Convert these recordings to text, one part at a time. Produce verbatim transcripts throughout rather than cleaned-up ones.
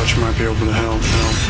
thought you might be able to help,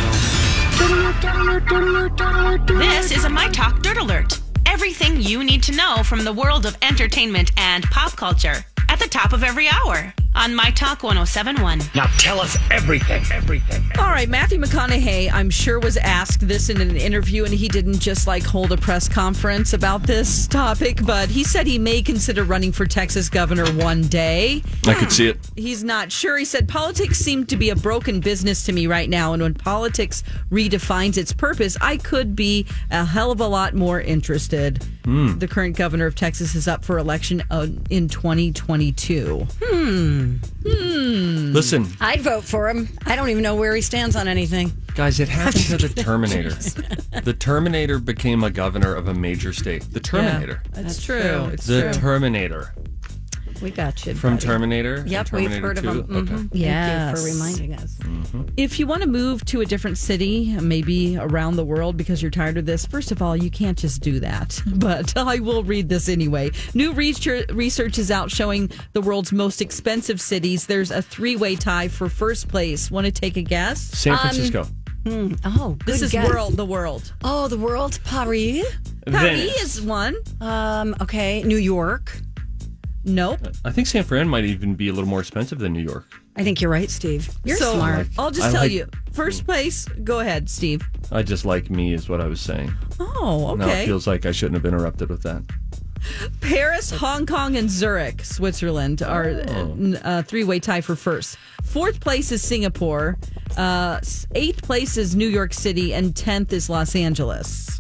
help, help. This is a My Talk Dirt Alert. Everything you need to know from the world of entertainment and pop culture at the top of every hour on My Talk one oh seven point one. Now tell us everything, everything. All right, Matthew McConaughey, I'm sure, was asked this in an interview, and he didn't just like hold a press conference about this topic, but he said he may consider running for Texas governor one day. I could see it. He's not sure. He said, politics seem to be a broken business to me right now, and when politics redefines its purpose, I could be a hell of a lot more interested. Mm. The current governor of Texas is up for election uh, in twenty twenty-two. Hmm. Hmm. Listen. I'd vote for him. I don't even know where he stands on anything. Guys, it happened to the Terminator. The Terminator became a governor of a major state. The Terminator. Yeah, that's, that's true. It's the true. Terminator. We got you, From buddy. Terminator? Yep, Terminator we've heard two? of him. Mm-hmm. Okay. Yes. Thank you for reminding us. Mm-hmm. If you want to move to a different city, maybe around the world because you're tired of this, first of all, you can't just do that. But I will read this anyway. New research is out showing the world's most expensive cities. There's a three-way tie for first place. Want to take a guess? San Francisco. Um, hmm. Oh, good This is guess. world, the world. Oh, the world. Paris. Paris Venice. is one. Um, okay, New York. Nope. I think San Fran might even be a little more expensive than New York. I think you're right, Steve. You're so, smart. I'll just I tell like- you. First place, go ahead, Steve. I just like me is what I was saying. Oh, Now it okay. feels like I shouldn't have interrupted with that. Paris, Hong Kong, and Zurich, Switzerland, are Oh. uh, three-way tie for first. Fourth place is Singapore. Uh, eighth place is New York City, and tenth is Los Angeles.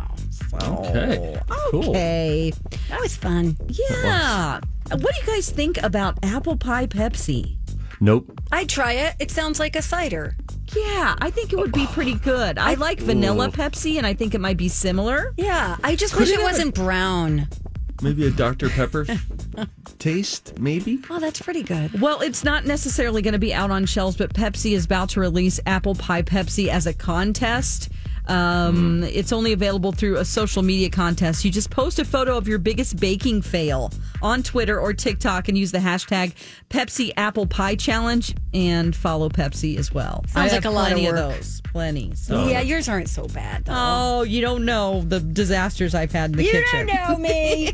Okay. Cool. Okay. That was fun. Yeah. What do you guys think about apple pie Pepsi? Nope. I'd try it. It sounds like a cider. Yeah, I think it would be pretty good. I like vanilla Pepsi, and I think it might be similar. Yeah, I just Could wish it it have a- wasn't brown. Maybe a Doctor Pepper taste, maybe? Oh, that's pretty good. Well, it's not necessarily going to be out on shelves, but Pepsi is about to release Apple Pie Pepsi as a contest. Um, mm. It's only available through a social media contest. You just post a photo of your biggest baking fail on Twitter or TikTok and use the hashtag Pepsi Apple Pie Challenge and follow Pepsi as well. Sounds I like have a lot of plenty work. those. Plenty. So. Oh. Yeah, yours aren't so bad, though. Oh, you don't know the disasters I've had in the you kitchen. don't know me.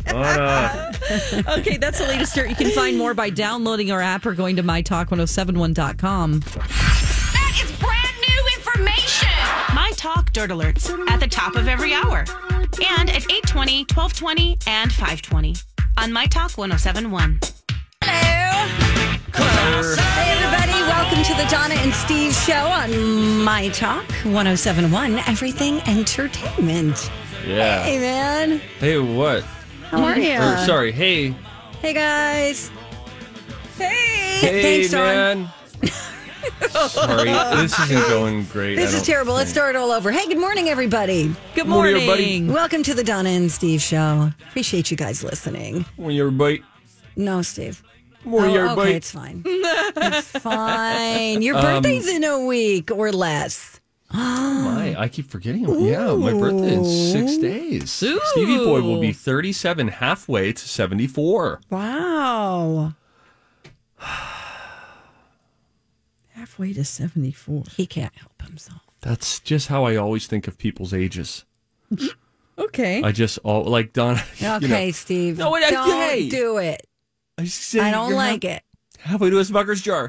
Okay, that's the latest dirt. You can find more by downloading our app or going to my talk ten seventy-one dot com. That is brand new information. My Talk Dirt Alerts at the top of every hour. And at eight twenty, twelve twenty, and five twenty on My Talk ten seventy-one. Hello. Hey, everybody. Welcome to the Donna and Steve show on My Talk ten seventy-one, Everything Entertainment. Yeah. Hey, man. Hey, what? How are you? Or, sorry, hey. Hey, guys. Hey. Hey, Thanks, Dawn. man. Sorry, this isn't going great. This I is don't terrible. Let's think. start all over. Hey, good morning, everybody. Good Morning, morning. everybody. Welcome to the Donna and Steve show. Appreciate you guys listening. Morning, everybody. No, Steve. Morning, Oh, everybody. okay, it's fine. It's fine. Your birthday's in a week or less. My, I keep forgetting. Yeah, my birthday in six days. Ooh. Stevie Boy will be thirty-seven, halfway to seventy-four. Wow. Halfway to seventy-four. He can't help himself. That's just how I always think of people's ages. Okay. I just all like Donna. Okay, you know, Steve. No, wait, I- don't hey. do it. I, just say I don't you're like half- it. Halfway to a Smucker's jar.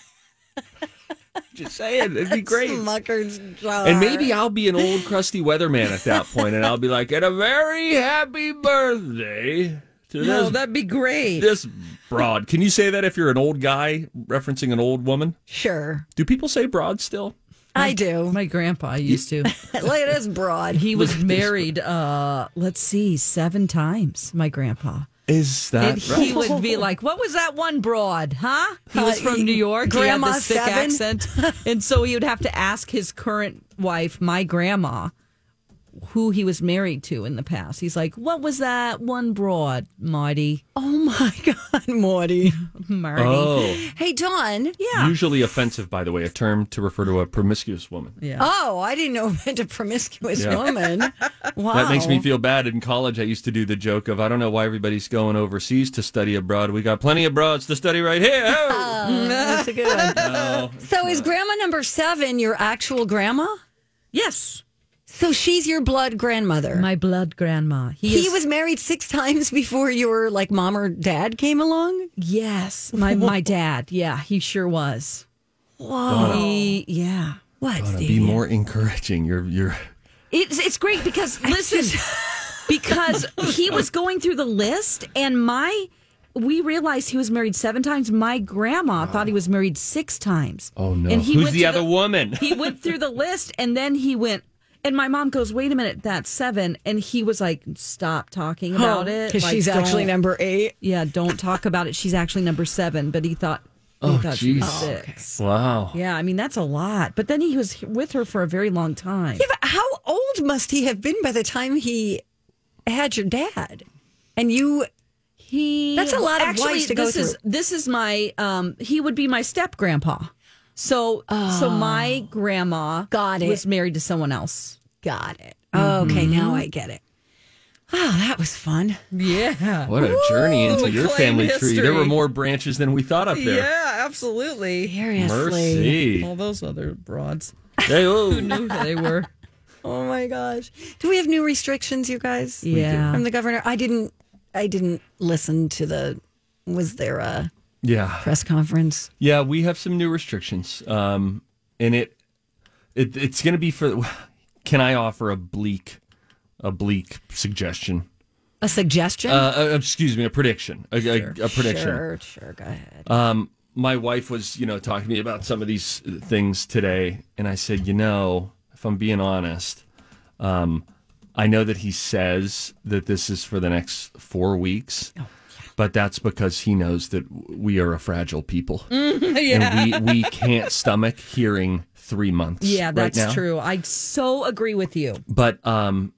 Just saying, it'd be great. Smucker's jar. And maybe I'll be an old crusty weatherman at that point, and I'll be like, "And a very happy birthday to No, this that'd be great. this broad." Can you say that if you're an old guy referencing an old woman? Sure. Do people say broad still? I do. My grandpa used to. Look at this broad. He was married, uh, let's see, seven times, my grandpa. Is that And right? he would be like, what was that one broad, huh? He was Uh, from New York. Grandma he had this thick seven? accent. And so he would have to ask his current wife, my grandma, who he was married to in the past. He's like, what was that one broad, Marty? Oh my God, Morty. Marty. Oh, Hey, Dawn. Yeah. usually offensive, by the way, a term to refer to a promiscuous woman. Yeah. Oh, I didn't know it meant a promiscuous Yeah. woman. Wow. That makes me feel bad. In college, I used to do the joke of, I don't know why everybody's going overseas to study abroad. We got plenty of broads to study right here. Oh. That's a good one. No. So is grandma number seven your actual grandma? Yes. So she's your blood grandmother. My blood grandma. He, he is, was married six times before your like mom or dad came along? Yes. My, my dad. Yeah, he sure was. Whoa. He, yeah. What, Donna, Stevie? be more encouraging. You're, you're. It's it's great because listen, because he was going through the list, and my we realized he was married seven times. My grandma thought he was married six times. Oh no! And he Who's went the to other woman? He went through the list, and then he went. And my mom goes, "Wait a minute, that's seven." And he was like, "Stop talking about it, Because like, she's actually don't- number eight. Yeah, don't talk about it. She's actually number seven." But he thought, he Oh, thought she was jeez. six. Wow. Yeah, I mean that's a lot. But then he was with her for a very long time. Yeah, but how old must he have been by the time he had your dad? And you, He That's a lot of actually, wives to go this is through. this is my um he would be my step grandpa. So so my grandma Got it. was married to someone else. got it. Okay, now I get it. Oh, that was fun. Yeah. What a journey into your McLean family tree. There were history. more branches than we thought up there. Yeah, absolutely. Seriously. Mercy. All those other broads. Hey, oh. Who knew who they were? Oh my gosh. Do we have new restrictions, you guys? Yeah. From the governor? I didn't I didn't listen to the was there a Yeah. press conference? Yeah, we have some new restrictions. Um, and it, it it's going to be for. Can I offer a bleak, a bleak suggestion? A suggestion? Uh, uh, excuse me, a prediction. A, a, a prediction. Sure, sure, go ahead. Um, my wife was, you know, talking to me about some of these things today, and I said, you know, if I'm being honest, um, I know that he says that this is for the next four weeks. Oh, But that's because he knows that we are a fragile people. Yeah. And we, we can't stomach hearing three months. Yeah, right that's now. true. I so agree with you. But, um,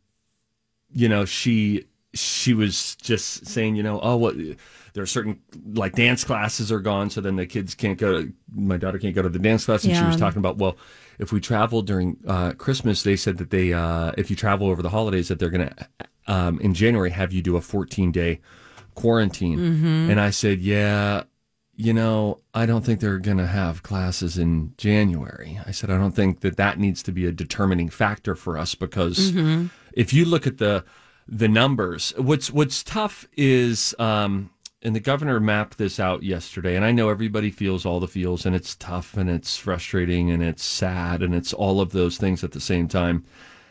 you know, she she was just saying, you know, oh, what there are certain, like, dance classes are gone, so then the kids can't go, my daughter can't go to the dance class. And she Yeah. was talking about, well, if we travel during uh, Christmas, they said that they, uh, if you travel over the holidays, that they're going to, um, in January, have you do a fourteen-day quarantine. Mm-hmm. And I said, yeah, you know, I don't think they're going to have classes in January. I said, I don't think that that needs to be a determining factor for us because Mm-hmm. if you look at the the numbers, what's what's tough is, um, and the governor mapped this out yesterday, and I know everybody feels all the feels, and it's tough, and it's frustrating, and it's sad, and it's all of those things at the same time.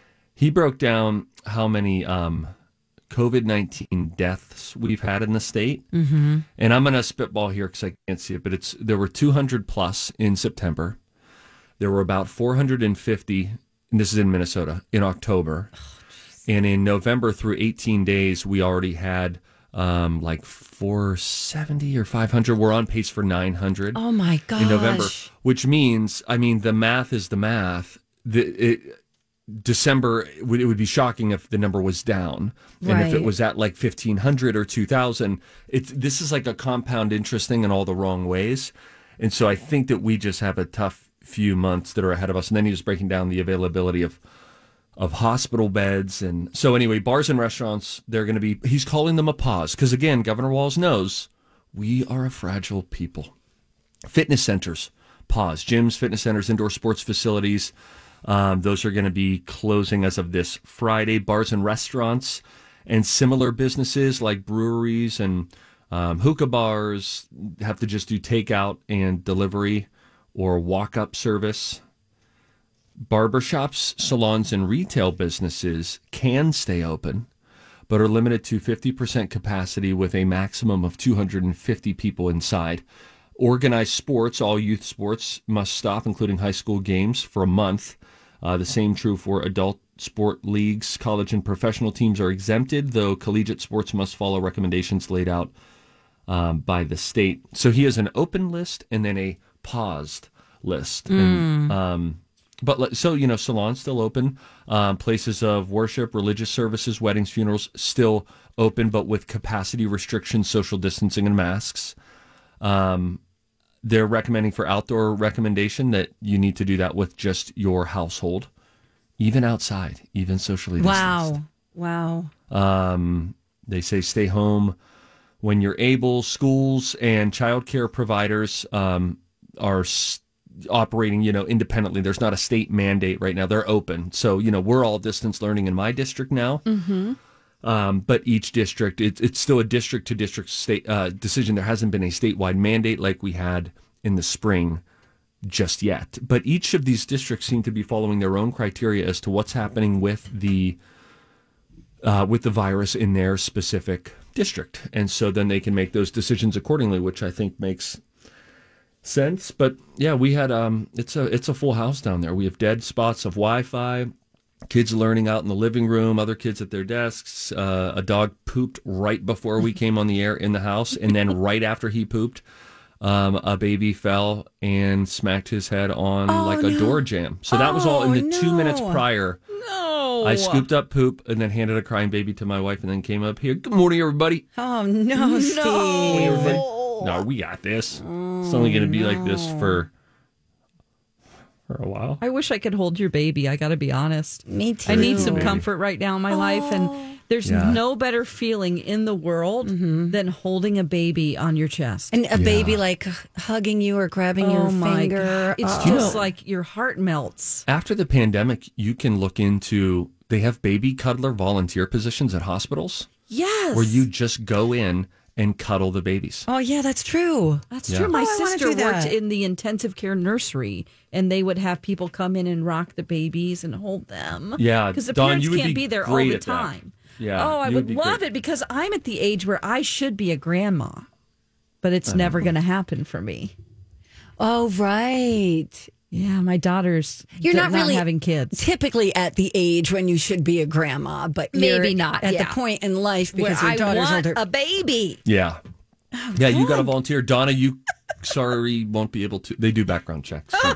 He broke down how many um, COVID nineteen deaths we've had in the state. Mm-hmm. And I'm going to spitball here because I can't see it, but it's there were two hundred plus in September. There were about four hundred fifty, and this is in Minnesota, in October. Oh, and in November through eighteen days, we already had um, like four seventy or five hundred. We're on pace for nine hundred. Oh my gosh. In November, which means, I mean, the math is the math. The, it, December, it would, it would be shocking if the number was down. And if it Right. was at like fifteen hundred or two thousand, it's, this is like a compound interest thing in all the wrong ways. And so I think that we just have a tough few months that are ahead of us. And then he was breaking down the availability of of hospital beds. And so anyway, bars and restaurants, they're going to be, he's calling them a pause. Because again, Governor Walz knows we are a fragile people. Fitness centers, pause. Gyms, fitness centers, indoor sports facilities, um, those are going to be closing as of this Friday. Bars and restaurants and similar businesses like breweries and um, hookah bars have to just do takeout and delivery or walk-up service. Barbershops, salons, and retail businesses can stay open, but are limited to fifty percent capacity with a maximum of two hundred fifty people inside. Organized sports, all youth sports, must stop, including high school games, for a month. Uh, the same true for adult sport leagues. College and professional teams are exempted, though collegiate sports must follow recommendations laid out um, by the state. So he has an open list and then a paused list. And, um, but let- so, you know, salons still open, um, places of worship, religious services, weddings, funerals still open, but with capacity restrictions, social distancing, and masks. Um, they're recommending for outdoor recommendation that you need to do that with just your household, even outside, even socially distanced. Wow. Wow. Um, they say stay home when you're able. Schools and childcare providers um, are s- operating, you know, independently. There's not a state mandate right now. They're open. So, you know, we're all distance learning in my district now. Mm-hmm. Um, but each district, it, it's still a district to district state uh, decision. There hasn't been a statewide mandate like we had in the spring just yet. But each of these districts seem to be following their own criteria as to what's happening with the uh, with the virus in their specific district. And so then they can make those decisions accordingly, which I think makes sense. But yeah, we had um, it's a it's a full house down there. We have dead spots of Wi-Fi. Kids learning out in the living room, other kids at their desks. Uh, a dog pooped right before we came on the air in the house. And then right after he pooped, um, a baby fell and smacked his head on Oh, like a no. door jamb. So that was all in the Oh, two minutes no. prior. No. I scooped up poop and then handed a crying baby to my wife and then came up here. Good morning, everybody. Oh, no, Steve. No, we got this. It's only going to be like this for for a while. I wish I could hold your baby. I got to be honest. Me too. I need some Baby. comfort right now in my life. And there's Yeah. no better feeling in the world than holding a baby on your chest. And a baby like hugging you or grabbing your oh my finger. God. It's Oh. just like your heart melts. After the pandemic, you can look into, they have baby cuddler volunteer positions at hospitals Yes. where you just go in and cuddle the babies. Oh, yeah, that's true. That's Yeah. true. My Oh, I wanna sister do worked that. in the intensive care nursery, and they would have people come in and rock the babies and hold them. Yeah, because the Dawn, parents you would can't be be there all great the at that. time. Yeah, Oh, I you would, would be love great. it because I'm at the age where I should be a grandma, but it's never going to happen for me. Oh, right. Yeah, my daughter's You're d- not really having kids. Typically at the age when you should be a grandma, but Maybe you're not, at yeah. the point in life because Where your I daughter's want older. a baby. Yeah. yeah, you got to volunteer. Donna, you, sorry, won't be able to. They do background checks. so.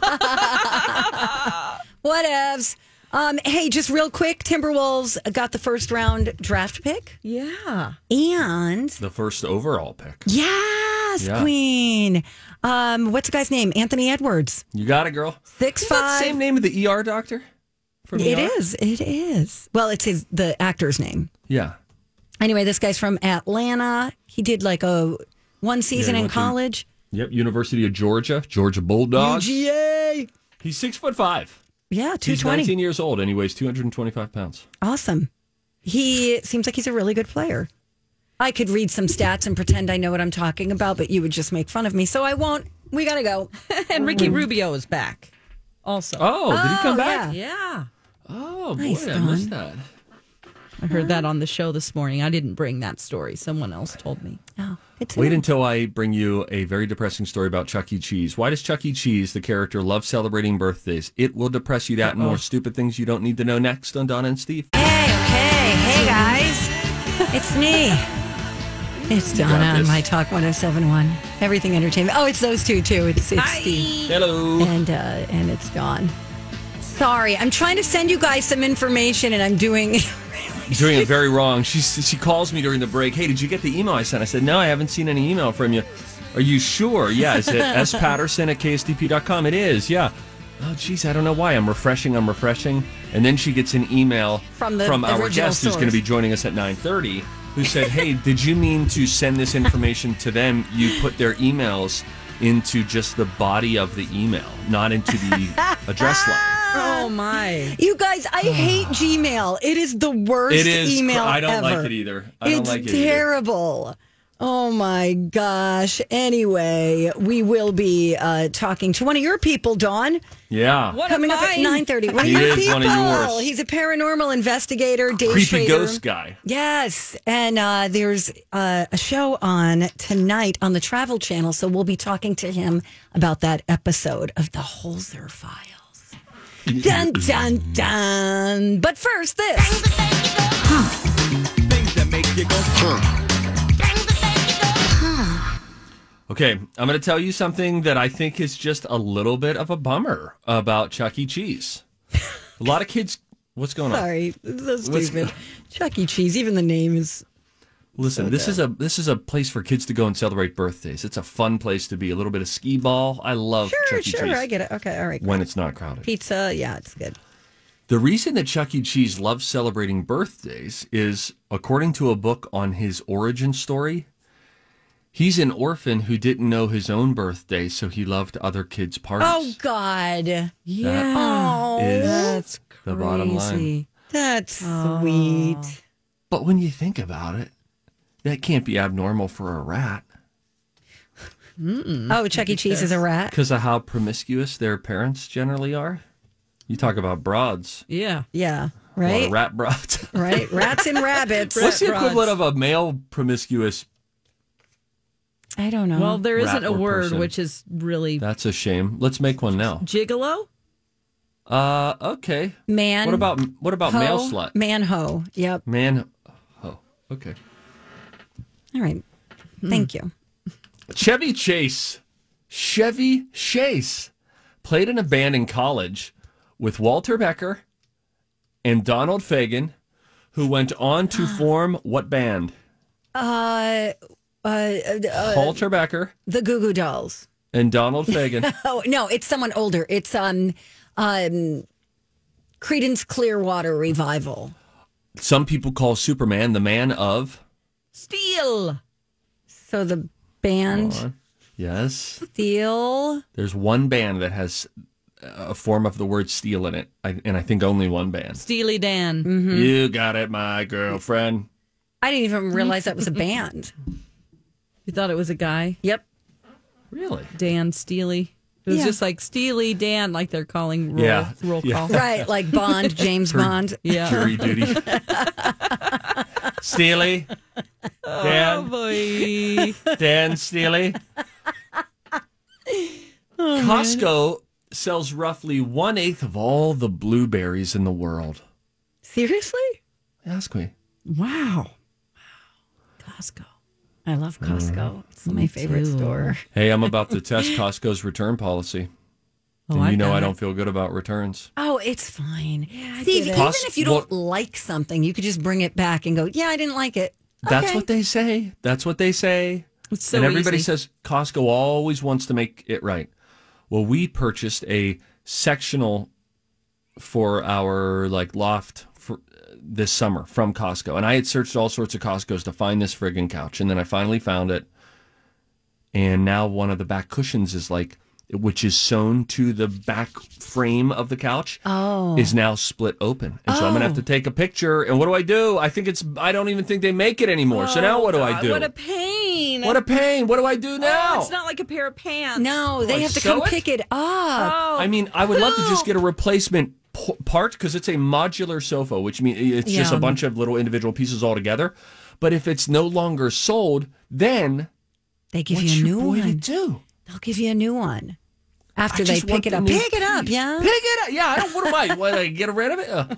Whatevs. Um, hey, just real quick, Timberwolves got the first round draft pick, Yeah. and The first overall pick. yes, Yeah. Queen. Um, what's the guy's name? Anthony Edwards, You got it, girl. six Is that the five. same name of the E R doctor? From It E R? is. It is. Well, it's his the actor's name. Yeah. Anyway, this guy's from Atlanta. He did like a one season he in went to- college. Yep. University of Georgia, Georgia Bulldogs. U G A. He's six foot five. Yeah, two He's twenty. nineteen years old and he weighs two hundred twenty-five pounds. Awesome. He seems like he's a really good player. I could read some stats and pretend I know what I'm talking about, but you would just make fun of me, so I won't. We gotta go. And Ricky Rubio is back also. Oh, did he come Oh, back? Yeah. Oh, boy, Nice, I Dawn. missed that. I heard that on the show this morning. I didn't bring that story. Someone else told me. Oh, good to Wait know. until I bring you a very depressing story about Chuck E. Cheese. Why does Chuck E. Cheese, the character, love celebrating birthdays? It will depress you that and more stupid things you don't need to know next on Donna and Steve. Hey, okay. Hey, guys. It's me. It's Donna got on this. My Talk one oh seven point one. Everything Entertainment. Oh, it's those two, too. It's, it's Steve. Hello. And, uh, and it's Dawn. Sorry, I'm trying to send you guys some information, and I'm doing... Doing it very wrong. She she calls me during the break. Hey, did you get the email I sent? I said, no, I haven't seen any email from you. Are you sure? Yeah. Is it S Patterson at K S D P dot com? It is. Yeah. Oh, geez, I don't know why. I'm refreshing. I'm refreshing. And then she gets an email From the from our original guest who's source. going to be joining us at nine thirty, who said, hey, did you mean to send this information to them? You put their emails into just the body of the email, not into the address line. Oh, my. You guys, I hate Gmail. It is the worst It is. email I don't ever. like it either. I don't it's like it either. terrible. Oh my gosh. Anyway, we will be uh, talking to one of your people, Dawn, Yeah. What coming am up at I? nine thirty. One He of your is people. one of yours. He's a paranormal investigator, Dave Creepy Schrader. ghost guy. Yes, and uh, there's uh, a show on tonight on the Travel Channel, so we'll be talking to him about that episode of the Holzer Files. Dun dun dun! But first, this. Things that make you go, huh. Okay, I'm going to tell you something that I think is just a little bit of a bummer about Chuck E. Cheese. A lot of kids... What's going on? Sorry, that's so What's- stupid. Chuck E. Cheese, even the name is... Listen, So this dumb. is a this is a place for kids to go and celebrate birthdays. It's a fun place to be. A little bit of skee ball. I love Sure, Chuck E. sure, Cheese I get it. Okay, all right. when it's not crowded. Pizza, yeah, it's good. The reason that Chuck E. Cheese loves celebrating birthdays is, according to a book on his origin story, he's an orphan who didn't know his own birthday, so he loved other kids' parties. Oh, God. Yeah. Oh, is That's crazy. the bottom line. that's sweet. But when you think about it, that can't be abnormal for a rat Oh, Chuck E. Cheese is a rat? because of how promiscuous their parents generally are. You talk about broads. Yeah. Yeah, A lot right? of rat broads. Right? Rats and rabbits. What's the Rat equivalent broads. of a male promiscuous? I don't know. Well, there Rat isn't a or word, person. which is really That's a shame. Let's make one now. gigolo. Uh, okay. man. What about what about ho, male slut? Man ho. Yep. Man. Oh, okay. All right. Thank you. Chevy Chase. Chevy Chase played in a band in college with Walter Becker and Donald Fagen, who went on to form what band? Uh, uh, uh, Walter Becker the Goo Goo Dolls. and Donald Fagen. Oh, no, it's someone older. It's um, um, Creedence Clearwater Revival. Some people call Superman the man of. Steel. So the band Hold on. Yes. Steel. There's one band that has a form of the word steel in it, I, and I think only one band. Steely Dan. Mm-hmm. You got it, my girlfriend. I didn't even realize that was a band. You thought it was a guy? Yep. Really? Dan Steely. It was Yeah. just like Steely Dan, like they're calling roll, Yeah. roll Yeah. call. Right, like Bond, James Bond. Yeah. Jury duty. Steely. Oh, Dan. boy. Dan Steely. Costco sells roughly one eighth of all the blueberries in the world. Seriously? Ask me. Wow. Costco. I love Costco. It's my favorite too. store. Hey, I'm about to test Costco's return policy. Oh, and you I've know done I it. don't feel good about returns. Oh, it's fine. I Steve, get it. even Cos- if you don't what- like something, you could just bring it back and go, yeah, I didn't like it. That's Okay. what they say. That's what they say. It's so and everybody easy. says Costco always wants to make it right. Well, we purchased a sectional for our like loft for uh, this summer from Costco, and I had searched all sorts of Costco's to find this friggin' couch, and then I finally found it. And now one of the back cushions is like, which is sewn to the back frame of the couch, Oh. is now split open. And so I'm gonna have to take a picture. And what do I do? I think it's. I don't even think they make it anymore. so now what do I God, do? What a pain. What a pain. What do I do now? Oh, it's not like a pair of pants. No, they Like, have to sew come it? pick it up. Oh. I mean, I would love to just get a replacement p- part because it's a modular sofa, which means it's just a Yeah. bunch of little individual pieces all together. But if it's no longer sold, then They give what's you a your new boy to one. do? They'll give you a new one after I they just want pick it the up. new Pick it up, piece. yeah. Pick it up. Yeah, I don't. What am I? What, I get rid of it? Uh.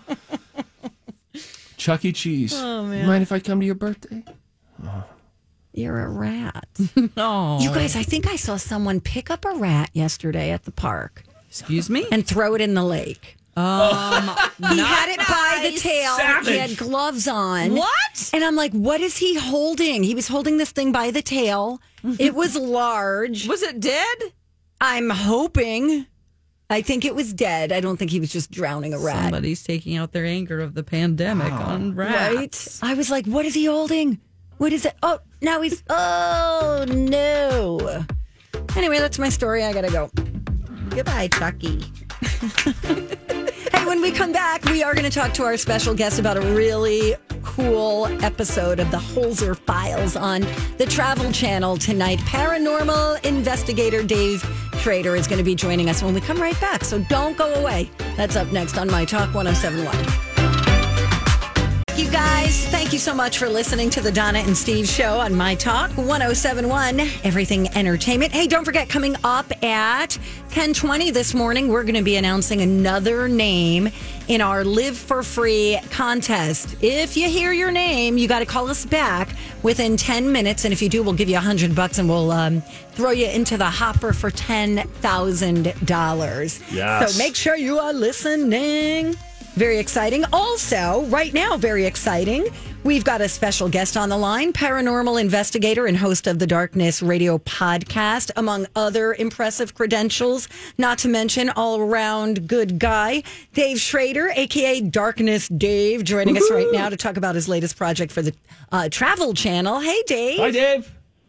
Chuck E. Cheese. Oh man. Mind if I come to your birthday? You're a rat. Oh. You guys, I think I saw someone pick up a rat yesterday at the park Excuse me? and throw it in the lake. Um, He had it by the tail. Savage. He had gloves on. What? And I'm like, what is he holding? He was holding this thing by the tail. It was large. Was it dead? I'm hoping. I think it was dead. I don't think he was just drowning a rat. Somebody's taking out their anger of the pandemic on rats. Right? I was like, what is he holding? What is it? Oh, now he's. Oh, no. Anyway, that's my story. I got to go. Goodbye, Chucky. Hey, when we come back, we are going to talk to our special guest about a really cool episode of the Holzer Files on the Travel Channel tonight. Paranormal investigator Dave Schrader is going to be joining us when we come right back. So don't go away. That's up next on My Talk one oh seven point one. You guys, thank you so much for listening to the Donna and Steve show on My Talk one oh seven point one, Everything Entertainment. Hey, don't forget, coming up at ten twenty this morning, we're going to be announcing another name in our Live for Free contest. If you hear your name, you got to call us back within ten minutes. And if you do, we'll give you one hundred bucks and we'll um, throw you into the hopper for ten thousand dollars. Yes. So make sure you are listening. Very exciting. Also, right now, very exciting, we've got a special guest on the line, paranormal investigator and host of the Darkness Radio podcast, among other impressive credentials, not to mention all-around good guy, Dave Schrader, a k a. Darkness Dave, joining Woo-hoo. us right now to talk about his latest project for the uh, Travel Channel. Hey, Dave. Hi, Dave.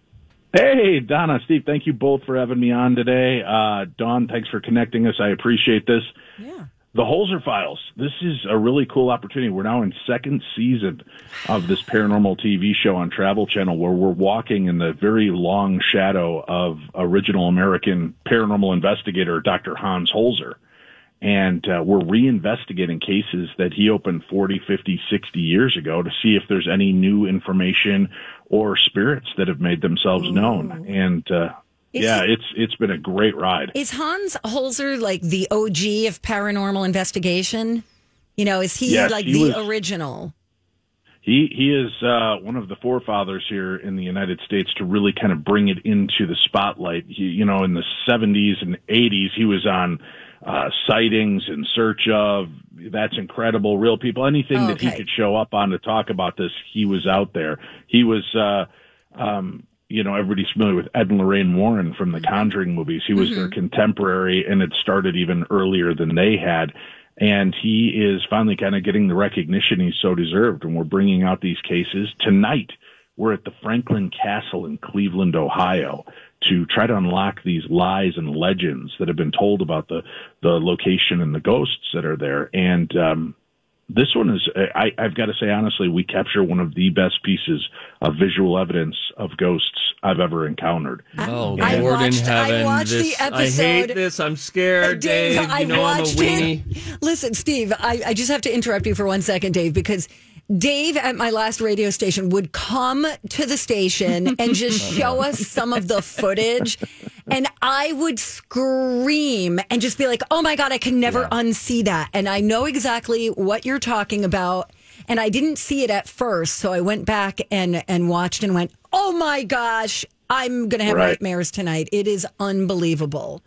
Hey, Donna, Steve, thank you both for having me on today. Uh, Dawn, thanks for connecting us. I appreciate this. Yeah. The Holzer Files. This is a really cool opportunity. We're now in second season of this paranormal T V show on Travel Channel where we're walking in the very long shadow of original American paranormal investigator Doctor Hans Holzer. And uh, we're reinvestigating cases that he opened forty, fifty, sixty years ago to see if there's any new information or spirits that have made themselves known. And uh Is yeah, he, it's it's been a great ride. Is Hans Holzer like the O G of paranormal investigation? You know, is he yes, like he the was, original? He he is uh, one of the forefathers here in the United States to really kind of bring it into the spotlight. He, you know, in the seventies and eighties, he was on uh, Sightings, In Search Of, That's Incredible, Real People, anything oh, that okay. he could show up on to talk about this, he was out there. He was... Uh, um, You know, everybody's familiar with Ed and Lorraine Warren from the Conjuring movies. He was mm-hmm. their contemporary, and it started even earlier than they had. And he is finally kind of getting the recognition he so deserved. And we're bringing out these cases. Tonight, we're at the Franklin Castle in Cleveland, Ohio, to try to unlock these lies and legends that have been told about the, the location and the ghosts that are there. And, um, this one is, I, I've got to say, honestly, we capture one of the best pieces of visual evidence of ghosts I've ever encountered. Oh, I Lord watched, in heaven. I watched this, the episode. I hate this. I'm scared, Dave. Dave I you know watched I'm a weenie. It. Listen, Steve, I, I just have to interrupt you for one second, Dave, because Dave at my last radio station would come to the station and just show us some of the footage. And I would scream and just be like, oh my God, I can never yeah. unsee that. And I know exactly what you're talking about. And I didn't see it at first. So I went back and, and watched and went, oh my gosh, I'm going to have right. nightmares tonight. It is unbelievable.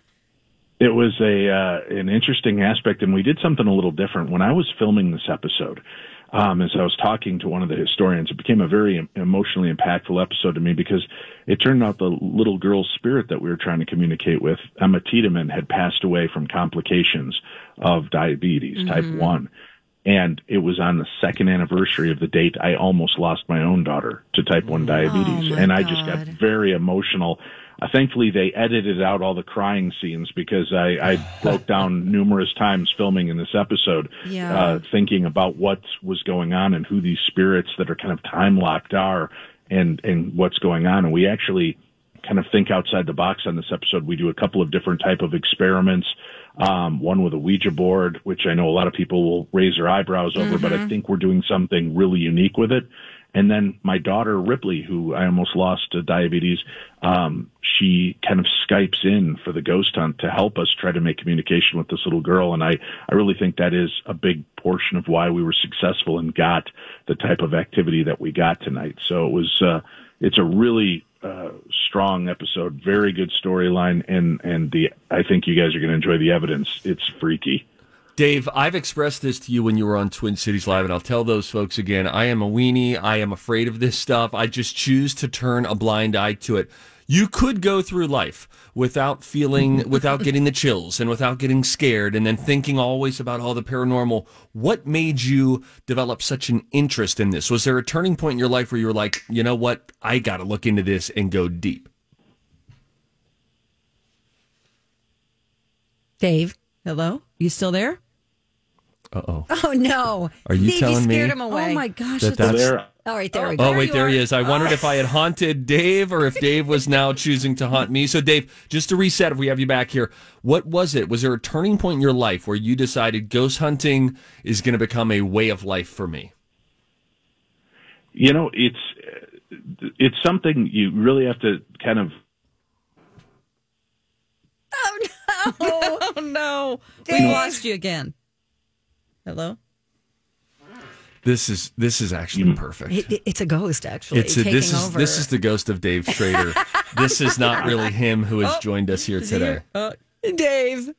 It was a uh, an interesting aspect, and we did something a little different. When I was filming this episode, um, as I was talking to one of the historians, it became a very emotionally impactful episode to me because it turned out the little girl's spirit that we were trying to communicate with, Emma Tiedemann, had passed away from complications of diabetes, mm-hmm. type one. And it was on the second anniversary of the date I almost lost my own daughter to type one diabetes. Oh, and I God. just got very emotional. Uh, thankfully, they edited out all the crying scenes because I, I broke down numerous times filming in this episode, yeah. uh, thinking about what was going on and who these spirits that are kind of time-locked are and, and what's going on. And we actually kind of think outside the box on this episode. We do a couple of different type of experiments. Um, one with a Ouija board, which I know a lot of people will raise their eyebrows over, mm-hmm. but I think we're doing something really unique with it. And then my daughter, Ripley, who I almost lost to diabetes, um, she kind of Skypes in for the ghost hunt to help us try to make communication with this little girl. And I, I really think that is a big portion of why we were successful and got the type of activity that we got tonight. So it was, uh, it's a really uh, strong episode, very good storyline, and, and the I think you guys are going to enjoy the evidence. It's freaky. Dave, I've expressed this to you when you were on Twin Cities Live, and I'll tell those folks again. I am a weenie. I am afraid of this stuff. I just choose to turn a blind eye to it. You could go through life without feeling, without getting the chills and without getting scared and then thinking always about all the paranormal. What made you develop such an interest in this? Was there a turning point in your life where you were like, you know what, I got to look into this and go deep? Dave, hello? You still there? Uh-oh. Oh, no. Are you Steve, telling you scared me him away. Oh, my gosh. that that's- that's... All right, there we Oh, go. wait, there you he are. is. I wondered if I had haunted Dave or if Dave was now choosing to haunt me. So, Dave, just to reset, if we have you back here, what was it? Was there a turning point in your life where you decided ghost hunting is going to become a way of life for me? You know, it's it's something you really have to kind of. Oh no! Oh no! We Dave. lost you again. Hello. This is this is actually perfect. It, it- it's a ghost, actually. It's a, taking this is over. this is the ghost of Dave Schrader. This is not really him who has joined us here today. Uh, Dave.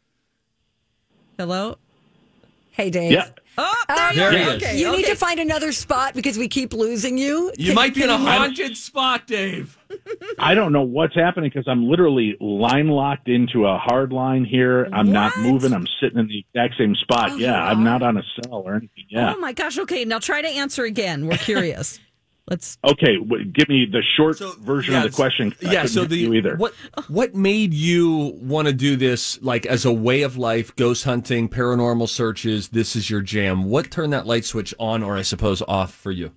hello. Hey, Dave. Yeah. Oh, Uh, There he you- is. okay, You need okay. to find another spot because we keep losing you. You Can- might be in a can you- haunted spot, Dave. I don't know what's happening because I'm literally line locked into a hard line here. I'm not What? moving. I'm sitting in the exact same spot. Oh, yeah, you I'm are? not on a cell or anything. Yeah. Oh my gosh. Okay, now try to answer again. We're curious. Let's. Okay, w- give me the short version of the Yes. question. I Yeah. couldn't So hear the you either. what what made you want to do this like as a way of life? Ghost hunting, paranormal searches. This is your jam. What turned that light switch on, or I suppose off for you?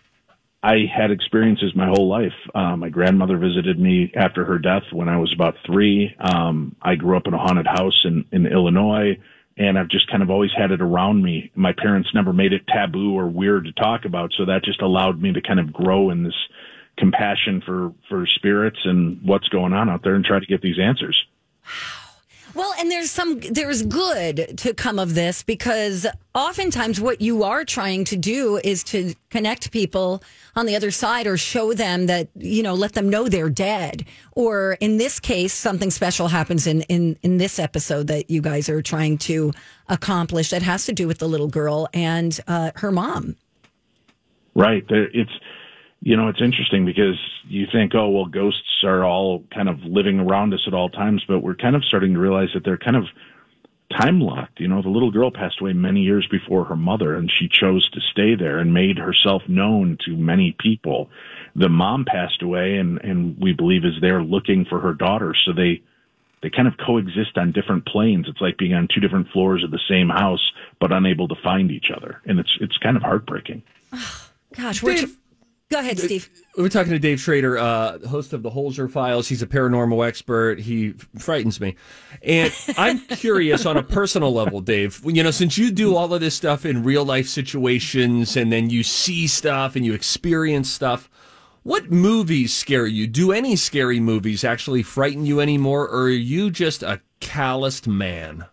I had experiences my whole life. Uh, my grandmother visited me after her death when I was about three. Um, I grew up in a haunted house in, in Illinois, and I've just kind of always had it around me. My parents never made it taboo or weird to talk about, so that just allowed me to kind of grow in this compassion for, for spirits and what's going on out there and try to get these answers. Well, and there's some there's good to come of this because oftentimes what you are trying to do is to connect people on the other side or show them that, you know, let them know they're dead. Or in this case, something special happens in, in, in this episode that you guys are trying to accomplish that has to do with the little girl and uh, her mom. Right. There, it's, you know, it's interesting because you think, oh, well, ghosts are all kind of living around us at all times, but we're kind of starting to realize that they're kind of time locked. You know, the little girl passed away many years before her mother, and she chose to stay there and made herself known to many people. The mom passed away, and, and we believe is there looking for her daughter. So they, they kind of coexist on different planes. It's like being on two different floors of the same house, but unable to find each other. And it's, it's kind of heartbreaking. Gosh, we're Dave- tr- go ahead, Steve. We're talking to Dave Schrader, uh, host of the Holzer Files. He's a paranormal expert. He frightens me. And I'm curious on a personal level, Dave, you know, since you do all of this stuff in real life situations and then you see stuff and you experience stuff, what movies scare you? Do any scary movies actually frighten you anymore, or are you just a calloused man?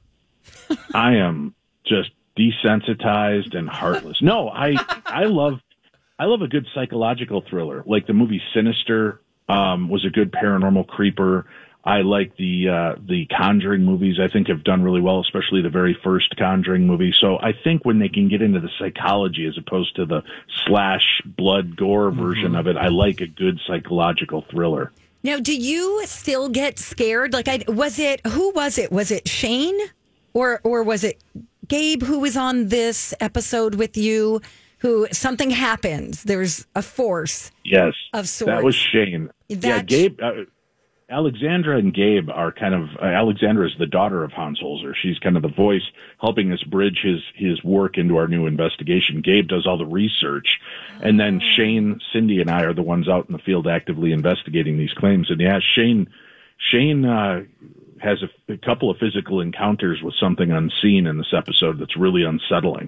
I am just desensitized and heartless. No, I, I love, I love a good psychological thriller. Like the movie Sinister, um, was a good paranormal creeper. I like the, uh, the Conjuring movies. I think have done really well, especially the very first Conjuring movie. So I think when they can get into the psychology as opposed to the slash blood gore version Mm-hmm. of it, I like a good psychological thriller. Now, do you still get scared? Like, I was it who was it? Was it Shane, or or was it Gabe who was on this episode with you? Who something happens? There's a force. Yes, Of sorts. that was Shane. yeah, That- Gabe. Uh, Alexandra and Gabe are kind of, uh, Alexandra is the daughter of Hans Holzer. She's kind of the voice helping us bridge his, his work into our new investigation. Gabe does all the research. And then Shane, Cindy, and I are the ones out in the field actively investigating these claims. And yeah, Shane, Shane, uh, has a, a couple of physical encounters with something unseen in this episode that's really unsettling.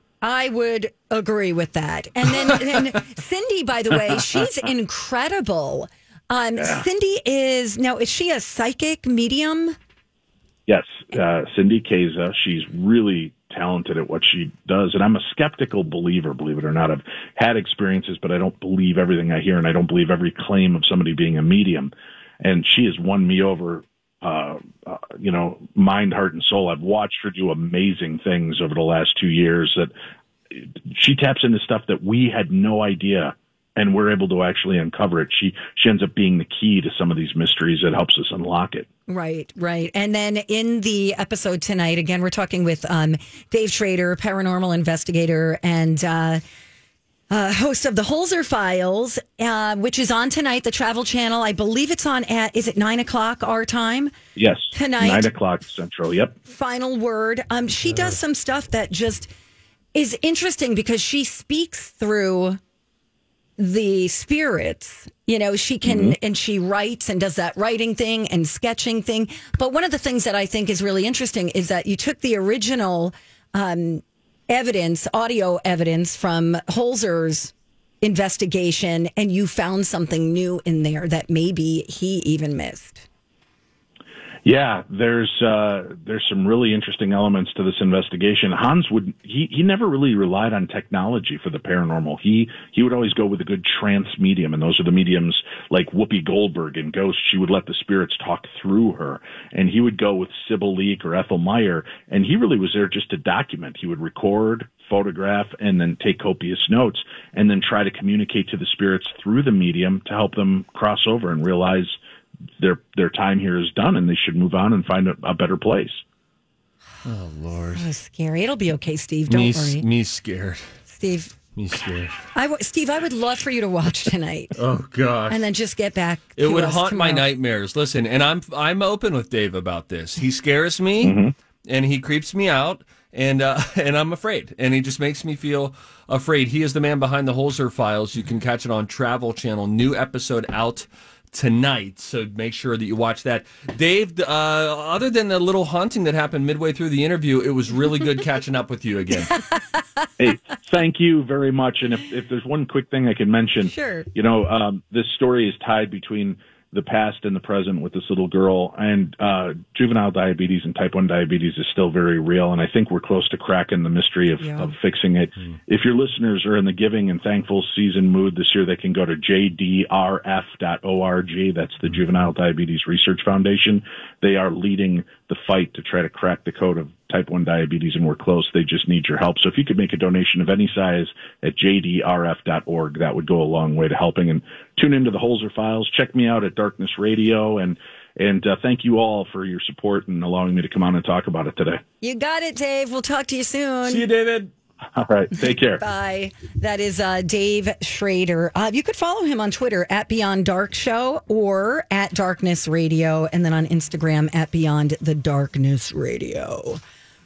I would agree with that. And then and Cindy, by the way, she's incredible. Um, Cindy is now, is she a psychic medium? Yes, uh, Cindy Keza. She's really talented at what she does. And I'm a skeptical believer, believe it or not. I've had experiences, but I don't believe everything I hear, and I don't believe every claim of somebody being a medium. And she has won me over, uh, uh, you know, mind, heart, and soul. I've watched her do amazing things over the last two years that she taps into stuff that we had no idea, and we're able to actually uncover it. She she ends up being the key to some of these mysteries that helps us unlock it. Right, right. And then in the episode tonight, again, we're talking with um, Dave Schrader, paranormal investigator and uh, uh, host of the Holzer Files, uh, which is on tonight, the Travel Channel. I believe it's on at, is it nine o'clock our time? Yes, Tonight. nine o'clock Central. Yep. Final word. Um, she does some stuff that just is interesting because she speaks through the spirits. You know, she can, mm-hmm. and she writes and does that writing thing and sketching thing. But one of the things that I think is really interesting is that you took the original um, evidence, audio evidence from Holzer's investigation and you found something new in there that maybe he even missed. Yeah, there's uh, there's some really interesting elements to this investigation. Hans would he, he never really relied on technology for the paranormal. He he would always go with a good trance medium, and those are the mediums like Whoopi Goldberg in Ghost. She would let the spirits talk through her, and he would go with Sybil Leek or Ethel Meyer, and he really was there just to document. He would record, photograph, and then take copious notes, and then try to communicate to the spirits through the medium to help them cross over and realize their their time here is done and they should move on and find a, a better place. Oh, Lord. So scary. It'll be okay, Steve. Don't me, worry. Me scared. Steve. Me scared. I w- Steve, I would love for you to watch tonight. Oh, gosh. And then just get back It to would us haunt tomorrow. my nightmares. Listen, and I'm I'm open with Dave about this. He scares me, Mm-hmm. and he creeps me out, and uh, and I'm afraid. And he just makes me feel afraid. He is the man behind the Holzer Files. You can catch it on Travel Channel. New episode out tonight, so make sure that you watch that. Dave, uh, other than the little haunting that happened midway through the interview, it was really good catching up with you again. Hey, thank you very much. And if, if there's one quick thing I can mention, Sure. you know, um, this story is tied between the past and the present with this little girl, and uh, juvenile diabetes and type one diabetes is still very real. And I think we're close to cracking the mystery of, Yeah. of fixing it. Mm. If your listeners are in the giving and thankful season mood this year, they can go to j d r f dot org. That's the Juvenile Diabetes Research Foundation. They are leading the fight to try to crack the code of type one diabetes, and we're close. They just need your help. So if you could make a donation of any size at j d r f dot org, that would go a long way to helping. And tune into the Holzer Files. Check me out at Darkness Radio, and and uh, thank you all for your support and allowing me to come on and talk about it today. You got it, Dave. We'll talk to you soon. See you, David. All right, take care. Bye. That is uh, Dave Schrader. Uh, you could follow him on Twitter at Beyond Dark Show or at Darkness Radio, and then on Instagram at Beyond the Darkness Radio.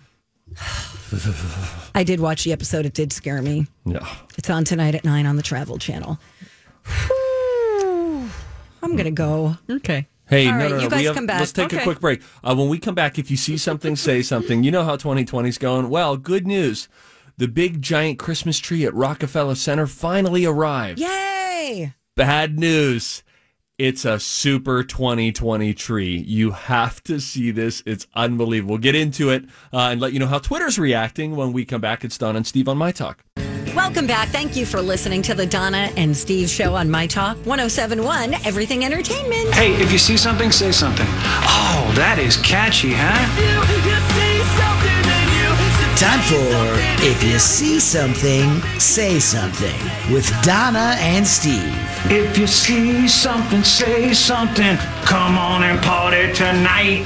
I did watch the episode. It did scare me. Yeah. It's on tonight at nine on the Travel Channel. Whew. I'm going to go. Okay. Hey, All no, right, no, no. you guys we have, come back. Let's take Okay. a quick break. Uh, when we come back, if you see something, say something. You know how twenty twenty's going. Well, good news. The big giant Christmas tree at Rockefeller Center finally arrived. Yay! Bad news. It's a super twenty twenty tree. You have to see this. It's unbelievable. We'll get into it uh, and let you know how Twitter's reacting when we come back. It's Don and Steve on My Talk. Welcome back. Thank you for listening to the Donna and Steve Show on My Talk one oh seven point one, Everything Entertainment. Hey, if you see something, say something. Oh, that is catchy, huh? Time for If You See Something, Say Something with Donna and Steve. If you see something, say something. Come on and party tonight.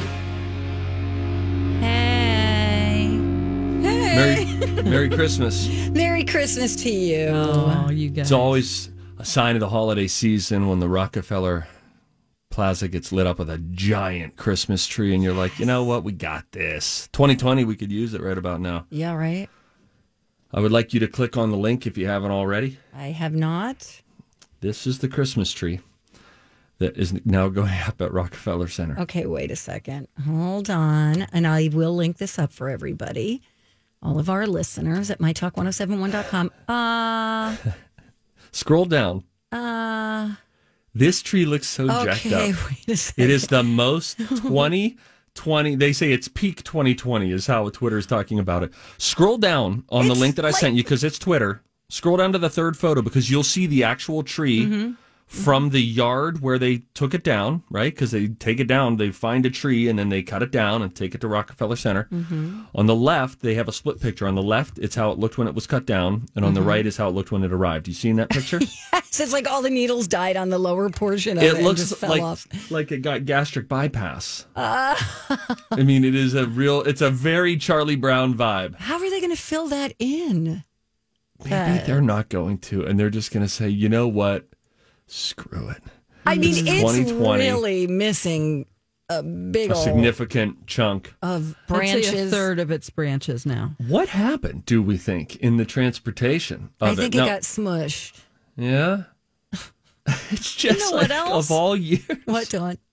Hey. Hey. Merry, Merry Christmas. Merry Christmas to you. Oh, you guys. It's always a sign of the holiday season when the Rockefeller Plaza gets lit up with a giant Christmas tree, and you're like, you know what? We got this. twenty twenty, we could use it right about now. Yeah, right. I would like you to click on the link if you haven't already. I have not. This is the Christmas tree that is now going up at Rockefeller Center. Okay, wait a second. Hold on. And I will link this up for everybody. All of our listeners at my talk ten seventy-one dot com. Uh, Scroll down. uh, This tree looks so jacked okay, up. wait a second. It is the most twenty twenty. They say it's peak twenty twenty is how Twitter is talking about it. Scroll down on the It's link that I like- sent you because it's Twitter. Scroll down to the third photo because you'll see the actual tree Mm-hmm. from the yard where they took it down, right? Because they take it down, they find a tree, and then they cut it down and take it to Rockefeller Center. Mm-hmm. On the left, they have a split picture. On the left, it's how it looked when it was cut down, and on Mm-hmm. the right is how it looked when it arrived. You seen that picture? Yes, it's like all the needles died on the lower portion of it. It and looks just fell like off. like it got gastric bypass. I mean, it is a real. It's a very Charlie Brown vibe. How are they going to fill that in? Maybe they're not going to, and they're just going to say, you know what? Screw it. I mean, it's twenty twenty. really missing a big A old significant chunk. of I'd say branches. a third of its branches now. What happened? Do we think in the transportation of I think it? it Now- got smushed. yeah. It's just know what like else? of all years. What, Dawn?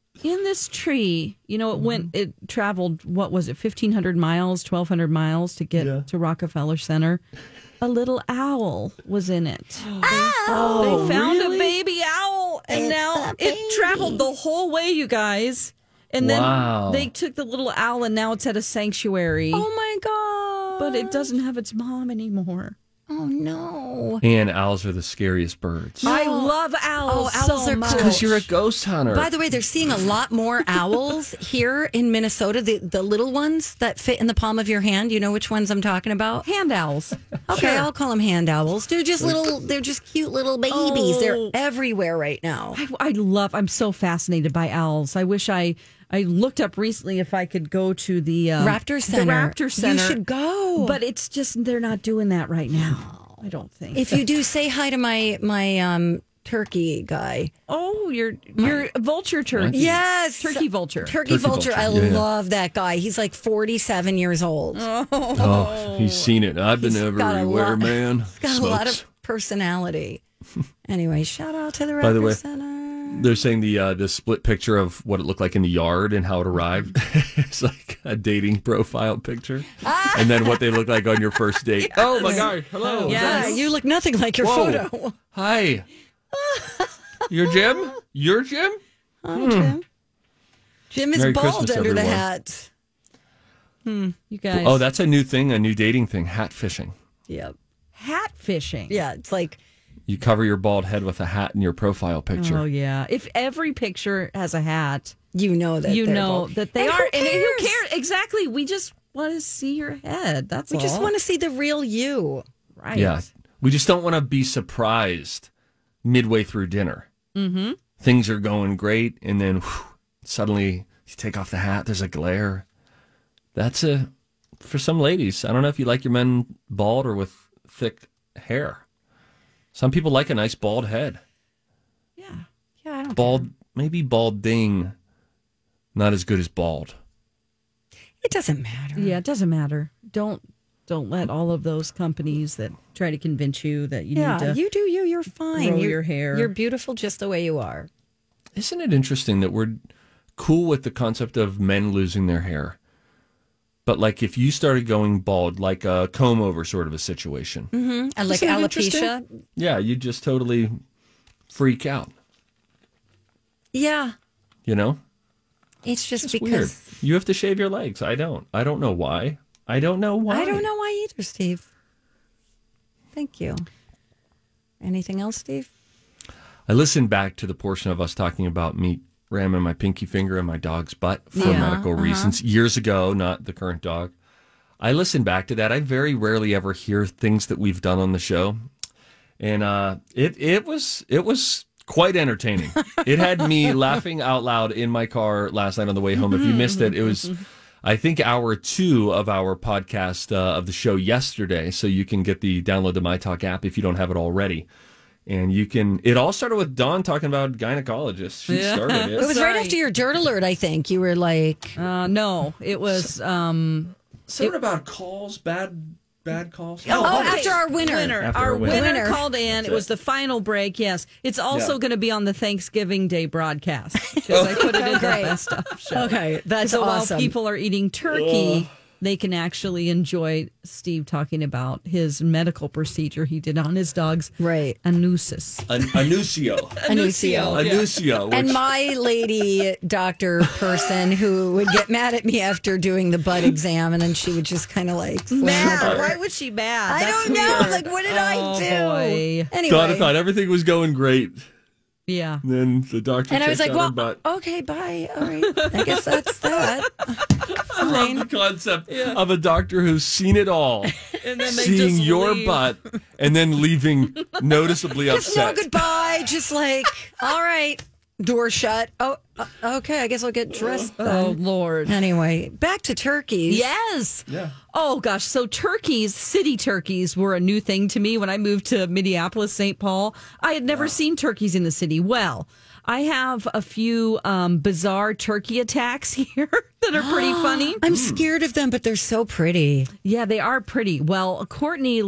in this tree, you know, it went, it traveled, what was it, fifteen hundred miles, twelve hundred miles to get Yeah. to Rockefeller Center. A little owl was in it. Oh, They found really? a baby owl, and It's now a baby. it traveled the whole way, you guys. And Wow. then they took the little owl, and now it's at a sanctuary. Oh my god! But it doesn't have its mom anymore. Oh no! And owls are the scariest birds. I love owls. Oh, owls so are much. cool. Because you're a ghost hunter. By the way, they're seeing a lot more owls here in Minnesota. The the little ones that fit in the palm of your hand. You know which ones I'm talking about? hand owls. Okay, I'll call them hand owls. They're just little. They're just cute little babies. Oh. They're everywhere right now. I, I love. I'm so fascinated by owls. I wish I. I looked up recently if I could go to the um, Raptor Center. The Raptor Center. You should go. But it's just they're not doing that right now. I don't think. If you do, say hi to my my um, turkey guy. oh, you're you're a vulture turkey. Yes, turkey vulture. Turkey, Turkey vulture. vulture. I Yeah, yeah. love that guy. He's like forty-seven years old. oh, he's seen it. I've been He's got a everywhere, lot- man. He's got a lot Smokes. of personality. Anyway, shout out to the Raptor By the way, Center. They're saying the uh, the split picture of what it looked like in the yard and how it arrived. It's like a dating profile picture, and then what they look like on your first date. Oh my god! Hello. is Yeah, that you? you look nothing like your Whoa. photo. Hi. You're Jim. You're Jim. Oh, Jim. Jim is Merry bald Christmas, under the everyone. hat. You guys. Oh, that's a new thing, a new dating thing. Hat fishing. Yep. hat fishing. Yeah, it's like You cover your bald head with a hat in your profile picture. Oh yeah. If every picture has a hat, you know that you they're know bald. that they And are. who And who cares? cares? Exactly. We just want to see your head. That's We all. just want to see the real you. right. Yeah. We just don't want to be surprised midway through dinner. Mm-hmm. Things are going great, and then whew, suddenly you take off the hat, there's a glare. That's a, for some ladies, I don't know if you like your men bald or with thick hair. Some people like a nice bald head. Yeah. Yeah, I don't Bald, maybe balding, not as good as bald. It doesn't matter. Yeah. It doesn't matter. Don't don't let all of those companies that try to convince you that you Yeah, need to. you do you. You're fine. grow you're, your hair. You're beautiful just the way you are. Isn't it interesting that we're cool with the concept of men losing their hair? But like if you started going bald, like a comb over sort of a situation. Mm-hmm. I like Isn't it alopecia. interesting? Yeah, you just totally freak out, Yeah, you know? it's just It's because weird. You have to shave your legs. I don't. I don't know why. I don't know why. I don't know why either, Steve. Thank you. Anything else, Steve? I listened back to the portion of us talking about me ramming my pinky finger in my dog's butt for Yeah, medical uh-huh. reasons years ago, not the current dog. I listened back to that. I very rarely ever hear things that we've done on the show. And uh, it it was it was quite entertaining. It had me laughing out loud in my car last night on the way home. If you missed it, it was, I think, hour two of our podcast uh, of the show yesterday. So you can get the download the My Talk app if you don't have it already. And you can, it all started with Dawn talking about gynecologists. She Yeah. started It was it. right Sorry. after your dirt alert, I think. You were like, Uh, no, it was. Um, Something about calls, bad bad calls. oh, after our winner. After our our winner. winner, Winner. called in. It was the final break. Yes, it's also Yeah. going to be on the Thanksgiving Day broadcast because I put it in the Great. best of show. Okay, that's so awesome. while people are eating turkey, they can actually enjoy Steve talking about his medical procedure he did on his dog's Right. anusis. An- Anuncio. Anuncio. Anuncio. And which- my lady doctor person who would get mad at me after doing the butt exam, and then she would just kind of like slam Mad? the door. Why was she mad? I That's don't know. weird. Like, what did I Oh, do? boy. Anyway, Donna thought everything was going great. Yeah. Then the doctor and I was checks like, out her "Well, butt. okay, bye. All right, I guess that's that." I love the concept of a doctor who's seen it all, And then they seeing just your leave. butt, and then leaving noticeably Just no upset. goodbye. Just like, all right, door shut. Oh, uh, okay. I guess I'll get dressed. Oh Then. Lord. Anyway, back to turkeys. Yes. Yeah. Oh gosh. So turkeys, city turkeys were a new thing to me when I moved to Minneapolis, Saint Paul. I had never seen turkeys in the city. Well, I have a few um, bizarre turkey attacks here that are pretty funny. I'm scared of them, but they're so pretty. Yeah, they are pretty. Well, Courtney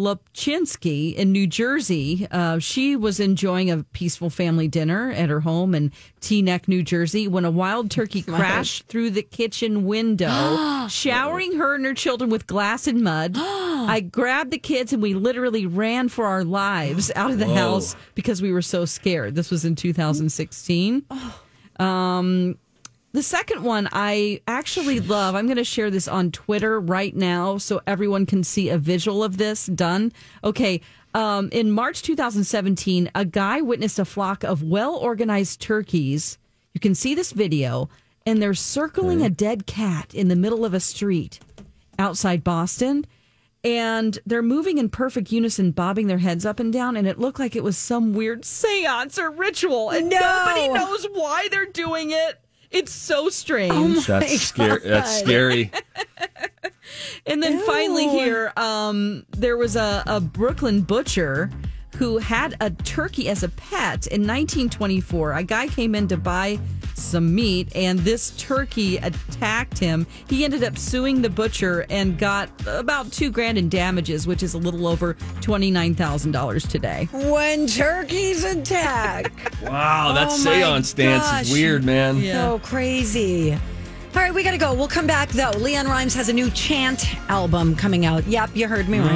Lopchinsky in New Jersey, uh, she was enjoying a peaceful family dinner at her home and Teaneck, New Jersey, when a wild turkey crashed through the kitchen window, showering her and her children with glass and mud. I grabbed the kids and we literally ran for our lives out of the Whoa. house because we were so scared. This was in two thousand sixteen. Um, the second one I actually love. I'm going to share this on Twitter right now so everyone can see a visual of this done. Okay. Um, in March two thousand seventeen, a guy witnessed a flock of well-organized turkeys. You can see this video, and they're circling a dead cat in the middle of a street outside Boston. And they're moving in perfect unison, bobbing their heads up and down, and it looked like it was some weird seance or ritual, and No. nobody knows why they're doing it. It's so strange. Oh That's scary. That's scary. And then finally here, um, there was a, a Brooklyn butcher who had a turkey as a pet in nineteen twenty-four. A guy came in to buy some meat, and this turkey attacked him. He ended up suing the butcher and got about two grand in damages, which is a little over twenty-nine thousand dollars today. When turkeys attack. Wow, that Oh, seance my dance gosh. is weird, man. So crazy. All right, we got to go. We'll come back, though. Leon Rimes has a new chant album coming out. Yep, you heard me right.